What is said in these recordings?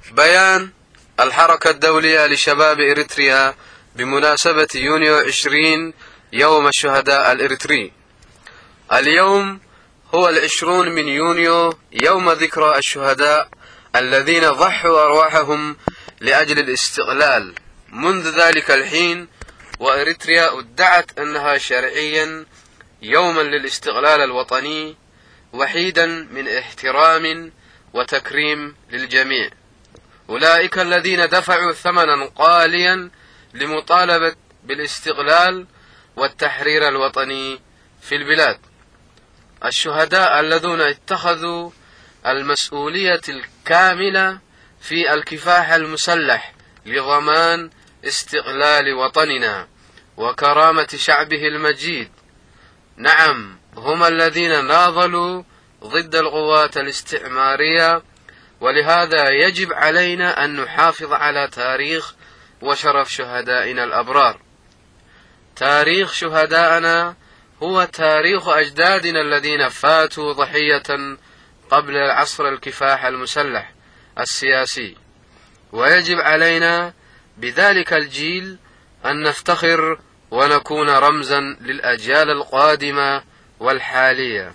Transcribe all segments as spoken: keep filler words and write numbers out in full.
بيان الحركة الدولية لشباب إريتريا بمناسبة يونيو عشرين يوم الشهداء الإريتري. اليوم هو العشرون من يونيو، يوم ذكرى الشهداء الذين ضحوا أرواحهم لأجل الاستقلال. منذ ذلك الحين وإريتريا ادعت أنها شرعيا يوما للاستقلال الوطني، وحيدا من احترام وتكريم للجميع. أولئك الذين دفعوا ثمنا قاليا لمطالبة بالاستقلال والتحرير الوطني في البلاد، الشهداء الذين اتخذوا المسؤولية الكاملة في الكفاح المسلح لضمان استقلال وطننا وكرامة شعبه المجيد. نعم، هم الذين ناضلوا ضد القوات الاستعمارية، ولهذا يجب علينا أن نحافظ على تاريخ وشرف شهدائنا الأبرار. تاريخ شهدائنا هو تاريخ أجدادنا الذين فاتوا ضحية قبل عصر الكفاح المسلح السياسي، ويجب علينا بذلك الجيل أن نفتخر ونكون رمزا للأجيال القادمة والحالية.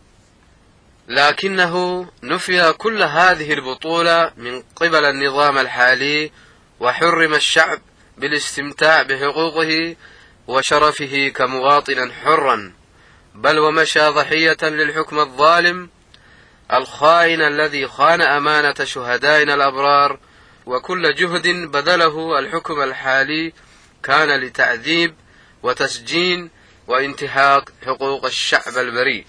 لكنه نفي كل هذه البطولة من قبل النظام الحالي، وحرم الشعب بالاستمتاع بحقوقه وشرفه كمواطن حرا، بل ومشى ضحية للحكم الظالم الخائن الذي خان أمانة شهدائنا الأبرار. وكل جهد بذله الحكم الحالي كان لتعذيب وتسجين وانتهاك حقوق الشعب البريء.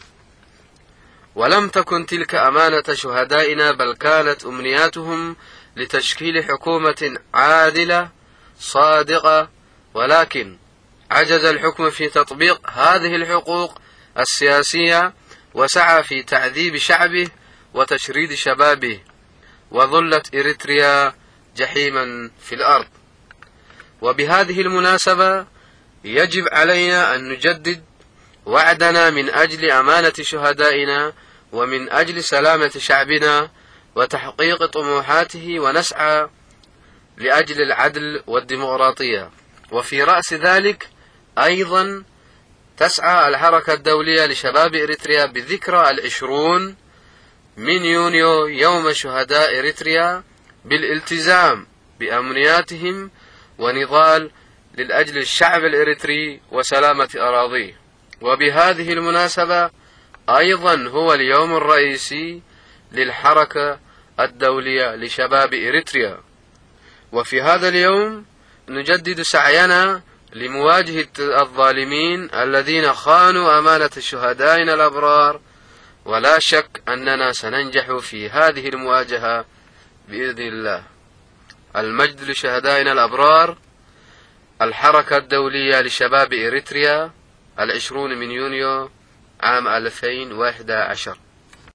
ولم تكن تلك أمانة شهدائنا، بل كانت أمنياتهم لتشكيل حكومة عادلة صادقة، ولكن عجز الحكم في تطبيق هذه الحقوق السياسية، وسعى في تعذيب شعبه وتشريد شبابه، وظلت إريتريا جحيما في الأرض. وبهذه المناسبة يجب علينا أن نجدد وعدنا من أجل أمانة شهدائنا ومن أجل سلامة شعبنا وتحقيق طموحاته، ونسعى لأجل العدل والديمقراطية. وفي رأس ذلك أيضا تسعى الحركة الدولية لشباب إريتريا بذكرى العشرون من يونيو يوم شهداء إريتريا بالالتزام بأمنياتهم ونضال للأجل الشعب الإريتري وسلامة أراضيه. وبهذه المناسبة أيضا هو اليوم الرئيسي للحركة الدولية لشباب إريتريا. وفي هذا اليوم نجدد سعينا لمواجهة الظالمين الذين خانوا أمانة شهدائنا الأبرار، ولا شك أننا سننجح في هذه المواجهة بإذن الله. المجد لشهدائنا الأبرار. الحركة الدولية لشباب إريتريا، العشرون من يونيو عام ألفين وإحدى عشر.